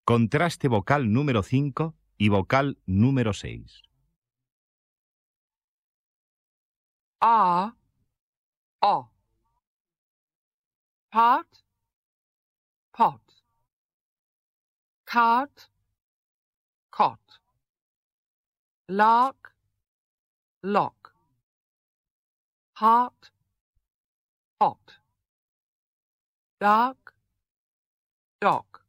Contraste vocal número 5 y vocal número 6. A, o. Pot, pot. Cart, cot. Lark, lock. Heart, hot. Dark, dock.